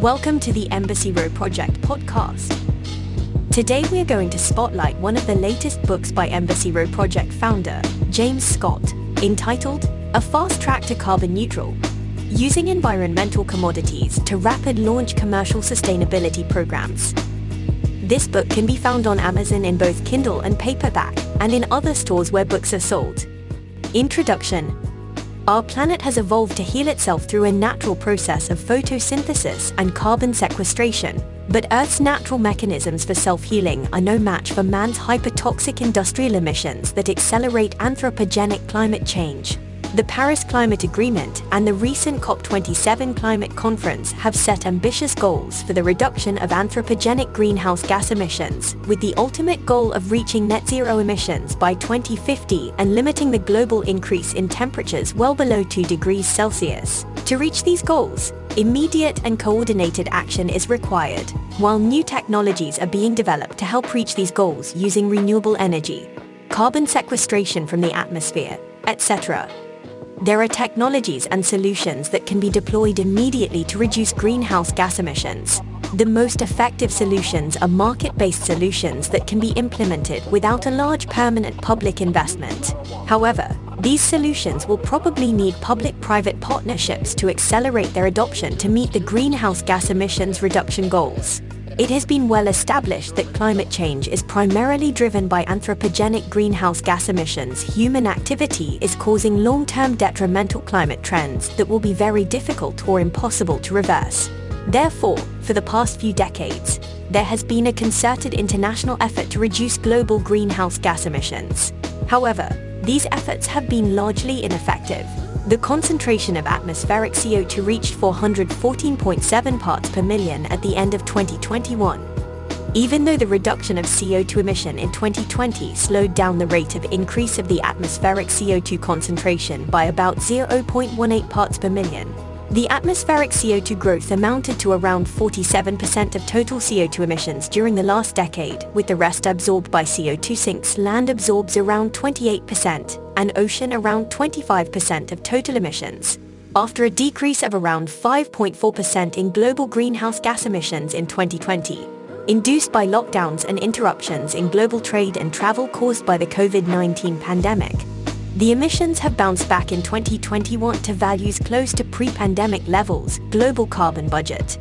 Welcome to the Embassy Row Project podcast. Today we are going to spotlight one of the latest books by Embassy Row Project founder, James Scott, entitled A Fast Track to Carbon Neutral, Using Environmental Commodities to Rapid Launch Commercial Sustainability Programs. This book can be found on Amazon in both Kindle and paperback, and in other stores where books are sold. Introduction. Our planet has evolved to heal itself through a natural process of photosynthesis and carbon sequestration, but Earth's natural mechanisms for self-healing are no match for man's hypertoxic industrial emissions that accelerate anthropogenic climate change. The Paris Climate Agreement and the recent COP27 climate conference have set ambitious goals for the reduction of anthropogenic greenhouse gas emissions, with the ultimate goal of reaching net zero emissions by 2050 and limiting the global increase in temperatures well below 2 degrees Celsius. To reach these goals, immediate and coordinated action is required, while new technologies are being developed to help reach these goals using renewable energy, carbon sequestration from the atmosphere, etc. There are technologies and solutions that can be deployed immediately to reduce greenhouse gas emissions. The most effective solutions are market-based solutions that can be implemented without a large permanent public investment. However, these solutions will probably need public-private partnerships to accelerate their adoption to meet the greenhouse gas emissions reduction goals. It has been well established that climate change is primarily driven by anthropogenic greenhouse gas emissions. Human activity is causing long-term detrimental climate trends that will be very difficult or impossible to reverse. Therefore, for the past few decades, there has been a concerted international effort to reduce global greenhouse gas emissions. However, these efforts have been largely ineffective. The concentration of atmospheric CO2 reached 414.7 parts per million at the end of 2021. Even though the reduction of CO2 emission in 2020 slowed down the rate of increase of the atmospheric CO2 concentration by about 0.18 parts per million, the atmospheric CO2 growth amounted to around 47% of total CO2 emissions during the last decade, with the rest absorbed by CO2 sinks. Land absorbs around 28%, and ocean around 25% of total emissions, after a decrease of around 5.4% in global greenhouse gas emissions in 2020, induced by lockdowns and interruptions in global trade and travel caused by the COVID-19 pandemic. The emissions have bounced back in 2021 to values close to pre-pandemic levels. Global carbon budget.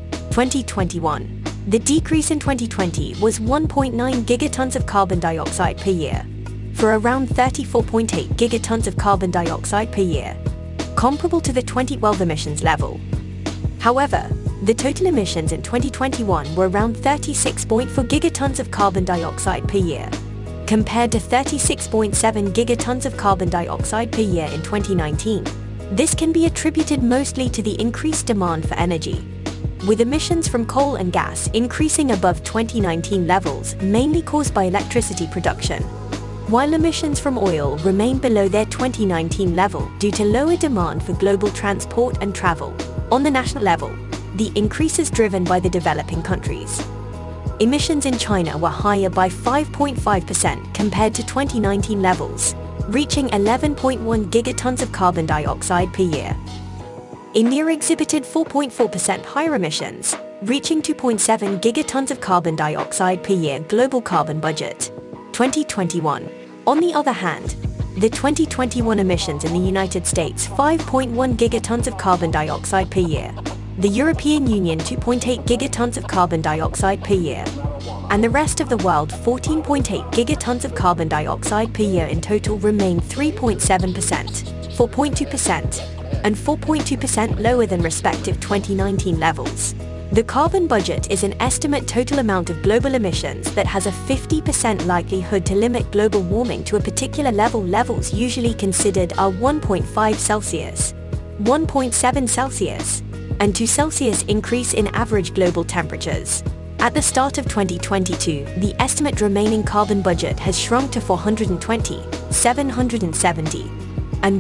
2021. The decrease in 2020 was 1.9 gigatons of carbon dioxide per year, for around 34.8 gigatons of carbon dioxide per year, comparable to the 2012 emissions level. However, the total emissions in 2021 were around 36.4 gigatons of carbon dioxide per year, compared to 36.7 gigatons of carbon dioxide per year in 2019. This can be attributed mostly to the increased demand for energy, with emissions from coal and gas increasing above 2019 levels, mainly caused by electricity production, while emissions from oil remain below their 2019 level due to lower demand for global transport and travel. On the national level, the increase is driven by the developing countries. Emissions in China were higher by 5.5% compared to 2019 levels, reaching 11.1 gigatons of carbon dioxide per year. India exhibited 4.4% higher emissions, reaching 2.7 gigatons of carbon dioxide per year. Global carbon budget. 2021. On the other hand, the 2021 emissions in the United States 5.1 gigatons of carbon dioxide per year, the European Union 2.8 gigatons of carbon dioxide per year, and the rest of the world 14.8 gigatons of carbon dioxide per year in total remain 3.7%, 4.2%, and 4.2% lower than respective 2019 levels. The carbon budget is an estimate total amount of global emissions that has a 50% likelihood to limit global warming to a particular level. Levels usually considered are 1.5 Celsius, 1.7 Celsius, and 2 Celsius increase in average global temperatures. At the start of 2022, the estimated remaining carbon budget has shrunk to 420, 770, and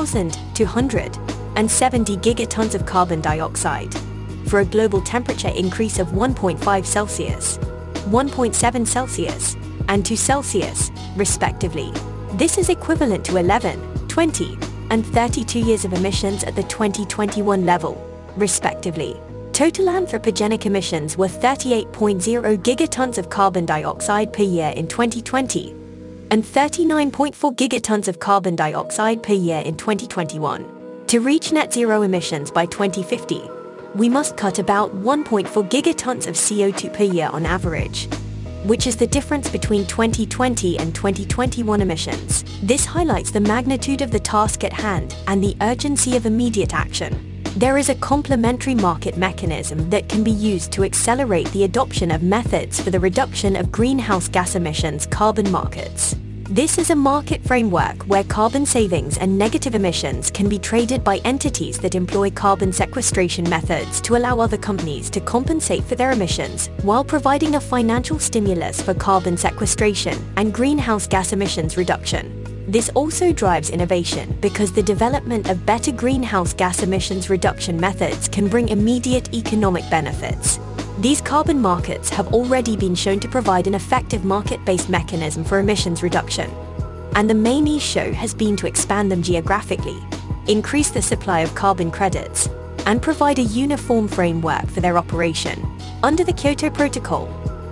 1,270 gigatons of carbon dioxide, for a global temperature increase of 1.5 Celsius, 1.7 Celsius, and 2 Celsius, respectively. This is equivalent to 11, 20, and 32 years of emissions at the 2021 level, respectively. Total anthropogenic emissions were 38.0 gigatons of carbon dioxide per year in 2020 and 39.4 gigatons of carbon dioxide per year in 2021. To reach net zero emissions by 2050, we must cut about 1.4 gigatons of CO2 per year on average, which is the difference between 2020 and 2021 emissions. This highlights the magnitude of the task at hand and the urgency of immediate action. There is a complementary market mechanism that can be used to accelerate the adoption of methods for the reduction of greenhouse gas emissions carbon markets. This is a market framework where carbon savings and negative emissions can be traded by entities that employ carbon sequestration methods to allow other companies to compensate for their emissions while providing a financial stimulus for carbon sequestration and greenhouse gas emissions reduction. This also drives innovation because the development of better greenhouse gas emissions reduction methods can bring immediate economic benefits. These carbon markets have already been shown to provide an effective market-based mechanism for emissions reduction, and the main issue has been to expand them geographically, increase the supply of carbon credits, and provide a uniform framework for their operation. Under the Kyoto Protocol,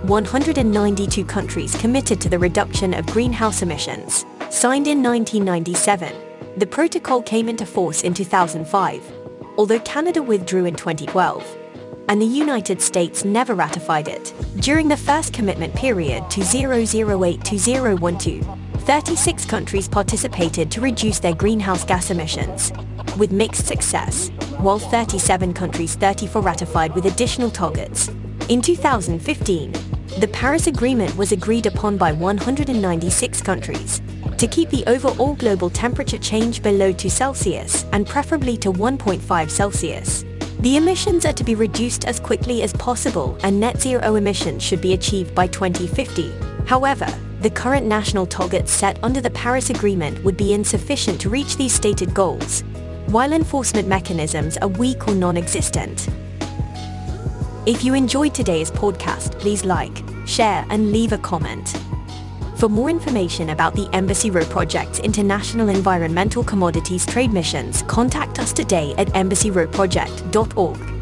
192 countries committed to the reduction of greenhouse emissions. Signed in 1997, the protocol came into force in 2005, although Canada withdrew in 2012, and the United States never ratified it. During the first commitment period 2008-2012, 36 countries participated to reduce their greenhouse gas emissions, with mixed success, while 37 countries 34 ratified with additional targets. In 2015, the Paris Agreement was agreed upon by 196 countries to keep the overall global temperature change below 2 Celsius and preferably to 1.5 Celsius. The emissions are to be reduced as quickly as possible and net zero emissions should be achieved by 2050. However, the current national targets set under the Paris Agreement would be insufficient to reach these stated goals, while enforcement mechanisms are weak or non-existent. If you enjoyed today's podcast, please like, share, and leave a comment. For more information about the Embassy Row Project's International Environmental Commodities Trade Missions, contact us today at embassyroproject.org.